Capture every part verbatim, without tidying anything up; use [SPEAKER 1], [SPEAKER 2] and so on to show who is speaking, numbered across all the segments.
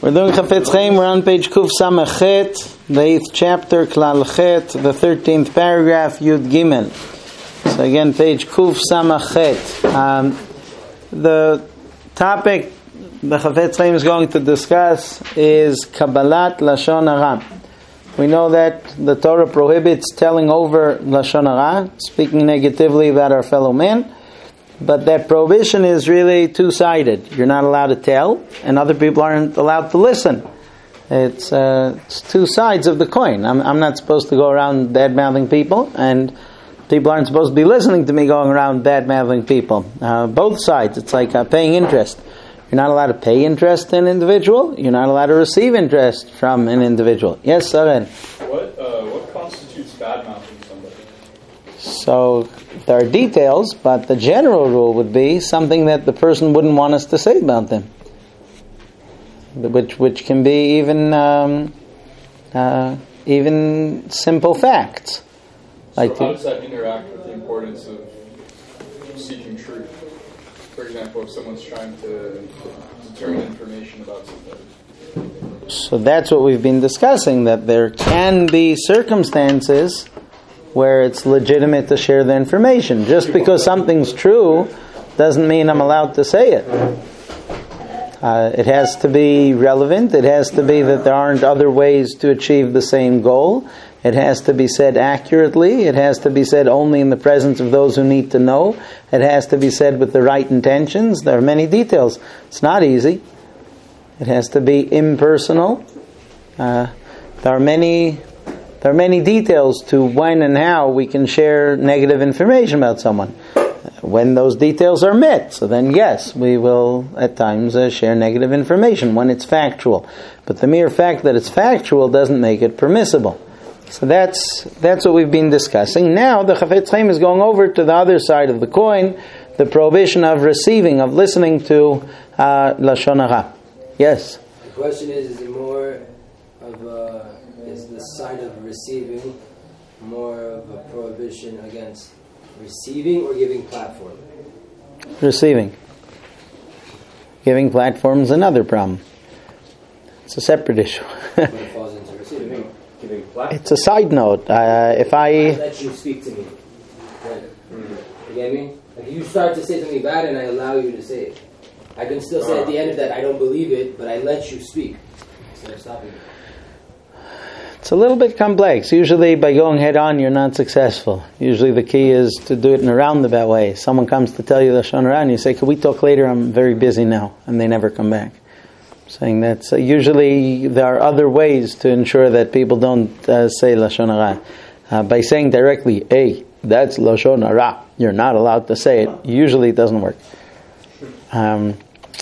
[SPEAKER 1] We're doing Chafetz Chaim. We're on page Kuf Samachet, the eighth chapter, Klal Chet, the thirteenth paragraph, Yud Gimel. So again, page Kuf Samachet. Um, the topic the Chafetz Chaim is going to discuss is Kabbalat Lashon Hara. We know that the Torah prohibits telling over Lashon Hara, speaking negatively about our fellow man. But that prohibition is really two-sided. You're not allowed to tell, and other people aren't allowed to listen. It's, uh, it's two sides of the coin. I'm, I'm not supposed to go around bad-mouthing people, and people aren't supposed to be listening to me going around bad-mouthing people. Uh, both sides. It's like uh, paying interest. You're not allowed to pay interest in an individual. You're not allowed to receive interest from an individual. Yes, Saren?
[SPEAKER 2] What, uh, what constitutes bad-mouthing somebody?
[SPEAKER 1] So there are details, but the general rule would be something that the person wouldn't want us to say about them, which which can be even um, uh, even simple facts.
[SPEAKER 2] So
[SPEAKER 1] like
[SPEAKER 2] how does that interact with the importance of seeking truth? For example, if someone's trying to determine information about something.
[SPEAKER 1] So that's what we've been discussing, that there can be circumstances where it's legitimate to share the information. Just because something's true doesn't mean I'm allowed to say it. Uh, it has to be relevant. It has to be that there aren't other ways to achieve the same goal. It has to be said accurately. It has to be said only in the presence of those who need to know. It has to be said with the right intentions. There are many details. It's not easy. It has to be impersonal. Uh, there are many... There are many details to when and how we can share negative information about someone. When those details are met, so then yes, we will at times uh, share negative information when it's factual. But the mere fact that it's factual doesn't make it permissible. So that's that's what we've been discussing. Now the Chafetz Chaim is going over to the other side of the coin, the prohibition of receiving, of listening to uh, Lashon Hara. Yes?
[SPEAKER 3] The question is, is it more of a... is the side of receiving more of a prohibition against receiving or giving platform?
[SPEAKER 1] Receiving. Giving platform is another problem. It's a separate issue.
[SPEAKER 3] When it falls into receiving.
[SPEAKER 2] Giving platform.
[SPEAKER 1] It's a side note. Uh, if I...
[SPEAKER 3] I let you speak to me. Right. You get me? Like you start to say something bad and I allow you to say it. I can still say at the end of that, I don't believe it, but I let you speak. Instead of stopping it.
[SPEAKER 1] It's a little bit complex. Usually by going head on, you're not successful. Usually the key is to do it in a roundabout way. Someone comes to tell you the Lashon Hara and you say, can we talk later? I'm very busy now. And they never come back. Saying that so usually there are other ways to ensure that people don't uh, say Lashon Hara. Uh, by saying directly, hey, that's Lashon Hara, you're not allowed to say it. Usually it doesn't work. Um...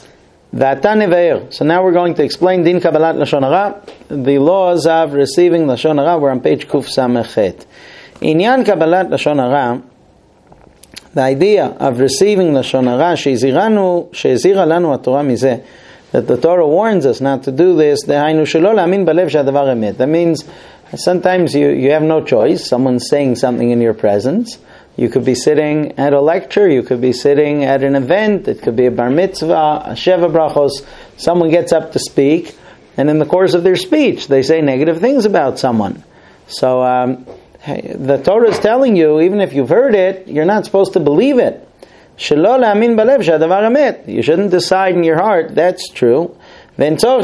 [SPEAKER 1] So now we're going to explain Din Kabbalat Lashon Hara, the laws of receiving Lashon Hara. We're on page Kuf Samachet. Inyan Kabbalat Lashon Hara, the idea of receiving Lashon Hara, she'eziranu, she'ezira lanu HaTorah mizeh, that the Torah warns us not to do this, dehainu shelo la'amin balev she'adavar emet. That means sometimes you, you have no choice. Someone's saying something in your presence. You could be sitting at a lecture, you could be sitting at an event, it could be a bar mitzvah, a sheva brachos. Someone gets up to speak, and in the course of their speech, they say negative things about someone. So um, the Torah is telling you, even if you've heard it, you're not supposed to believe it. Shelo la'amin balev she'adavar emet. You shouldn't decide in your heart, that's true. We don't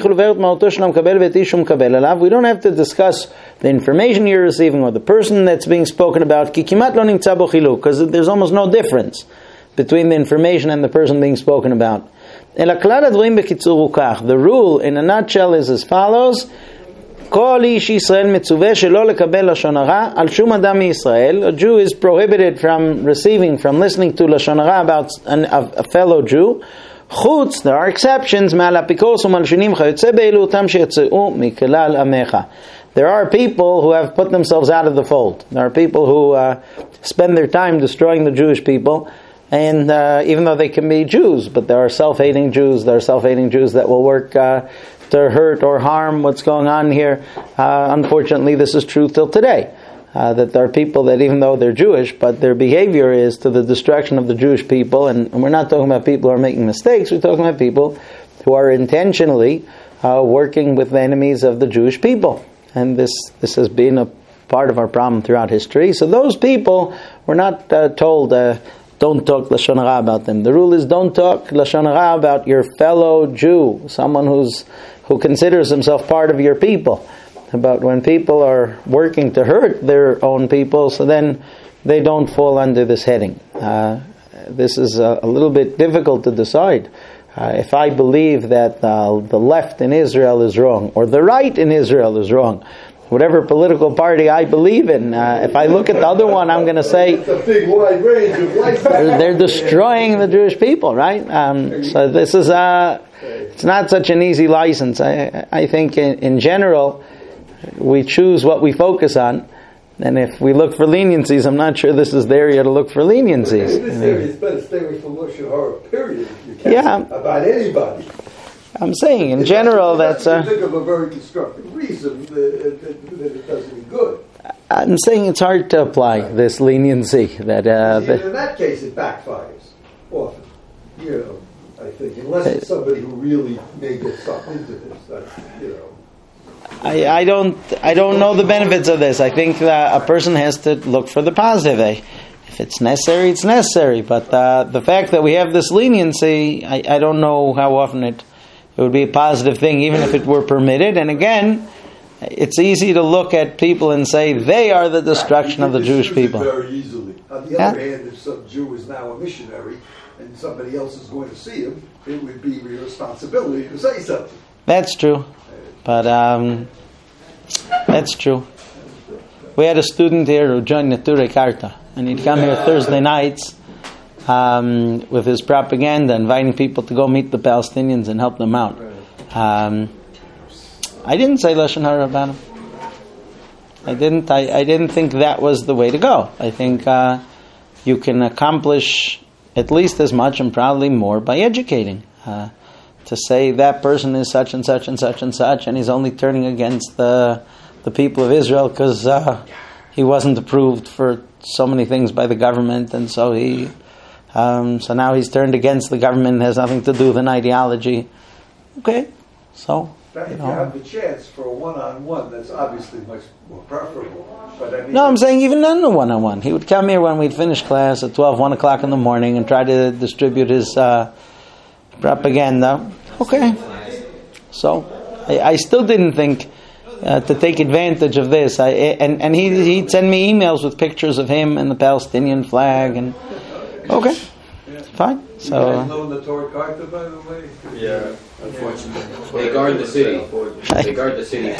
[SPEAKER 1] have to discuss the information you're receiving or the person that's being spoken about, because there's almost no difference between the information and the person being spoken about. The rule in a nutshell is as follows: a Jew is prohibited from receiving, from listening to Lashon Hara about an, a fellow Jew. Chutz, there are exceptions. There are people who have put themselves out of the fold. There are people who uh, spend their time destroying the Jewish people, and uh, even though they can be Jews, but there are self-hating Jews. There are self-hating Jews that will work uh, to hurt or harm what's going on here. Uh, unfortunately, this is true till today. Uh, that there are people that even though they're Jewish, but their behavior is to the destruction of the Jewish people, and, and we're not talking about people who are making mistakes, we're talking about people who are intentionally uh, working with the enemies of the Jewish people. And this, this has been a part of our problem throughout history. So those people were not uh, told, uh, don't talk Lashon Hara about them. The rule is don't talk Lashon Hara about your fellow Jew, someone who's who considers himself part of your people. But when people are working to hurt their own people, so then they don't fall under this heading. Uh, this is a, a little bit difficult to decide. Uh, if I believe that uh, the left in Israel is wrong, or the right in Israel is wrong, whatever political party I believe in, uh, if I look at the other one, I'm going to say
[SPEAKER 4] it's a big wide range of life.
[SPEAKER 1] they're, they're destroying the Jewish people, right? Um, so this is a, it's not such an easy license. I, I think in, in general, we choose what we focus on, and if we look for leniencies, I'm not sure this is the area to look for leniencies.
[SPEAKER 4] In this area, it's better stay away from Lashon Hara, period. You can't
[SPEAKER 1] Yeah.
[SPEAKER 4] about anybody.
[SPEAKER 1] I'm saying in general that's
[SPEAKER 4] I
[SPEAKER 1] a,
[SPEAKER 4] think of a very constructive reason that, that, that it does any good.
[SPEAKER 1] I'm saying it's hard to apply this leniency that uh,
[SPEAKER 4] And in that case, it backfires often. You know, I think unless it's somebody who really may get sucked into this, that's, you know.
[SPEAKER 1] I, I don't I don't know the benefits of this. I think that a person has to look for the positive. Eh? If it's necessary, it's necessary. But uh, the fact that we have this leniency, I, I don't know how often it it would be a positive thing, even if it were permitted. And again, it's easy to look at people and say they are the destruction of the Jewish people.
[SPEAKER 4] Very easily. On the
[SPEAKER 1] Yeah.
[SPEAKER 4] other hand, if some Jew is now a missionary and somebody else is going to see him, it would be your responsibility to say something.
[SPEAKER 1] That's true. But um, that's true. We had a student here who joined Neturei Karta, and he'd come here Thursday nights um, with his propaganda, inviting people to go meet the Palestinians and help them out. Um, I didn't say Lashon Hara about him. I didn't. I, I didn't think that was the way to go. I think uh, you can accomplish at least as much and probably more by educating. Uh, to say that person is such and such and such and such, and he's only turning against the the people of Israel because uh, he wasn't approved for so many things by the government, and so he um, so now he's turned against the government and has nothing to do with an ideology. Okay, so
[SPEAKER 4] If
[SPEAKER 1] you
[SPEAKER 4] you
[SPEAKER 1] know.
[SPEAKER 4] have the chance for a one-on-one, that's obviously much more preferable. But I mean,
[SPEAKER 1] No, I'm saying even on the one-on-one. He would come here when we'd finish class at twelve, one o'clock in the morning and try to distribute his uh, propaganda. Okay. So, I, I still didn't think uh, to take advantage of this. I, and and he, he'd send me emails with pictures of him and the Palestinian flag. And okay, fine.
[SPEAKER 4] you
[SPEAKER 1] So,
[SPEAKER 4] guys know the Torah Karta, by the way?
[SPEAKER 2] Yeah.
[SPEAKER 3] They guard the city. They guard the city.